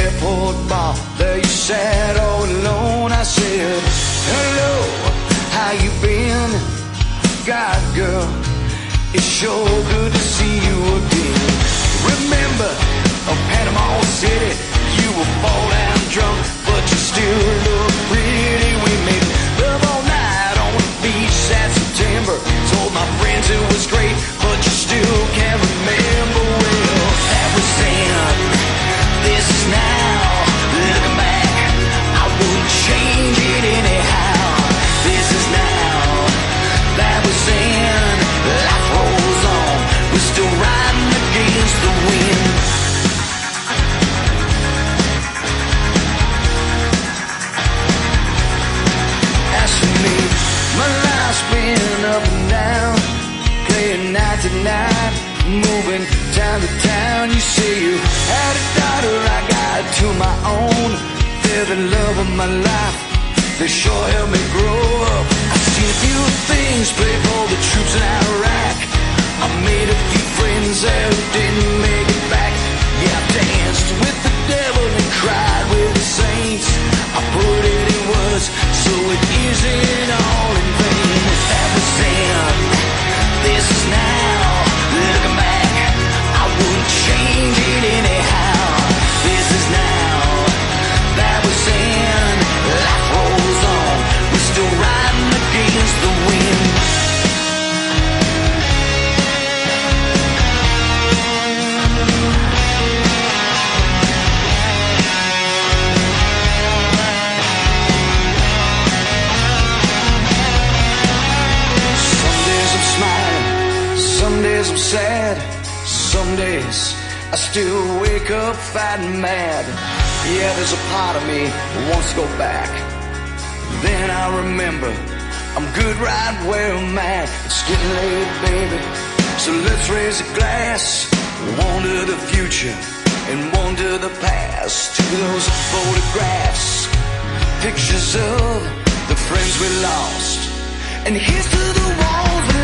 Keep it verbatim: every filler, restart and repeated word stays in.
airport bar, there you sat all alone. I said, hello, how you been? God, girl, it's sure good to see you again. Remember, of Panama City, you were fall down drunk, but you still look pretty. We made love all night on the beach that September. Told my friends it was great, but you still can't remember. Well, that was then, this is now. Looking back, I wouldn't change it anyhow. This is now, that was then. Life rolls on, we're still riding against the wind. As for me, my life's been up and down, playing night to night, moving town to town. You say you had a daughter, I got to my own. They're the love of my life, they sure helped me grow up. I've seen a few things, played for the troops in Iraq. I made a few friends there who didn't make it back. Yeah, I danced with the devil and cried with the saints. I put it in words, so it isn't all in vain. That was then, this is now. Looking back, I wouldn't change it anyhow. This is now, that was then. Life rolls on, we're still riding against the wind. Some days I'm sad, some days I still wake up fighting mad. Yeah, there's a part of me that wants to go back. Then I remember I'm good right where I'm at. It's getting late, baby, so let's raise a glass. One to the future and one to the past. To those photographs, pictures of the friends we lost. And here's to the walls we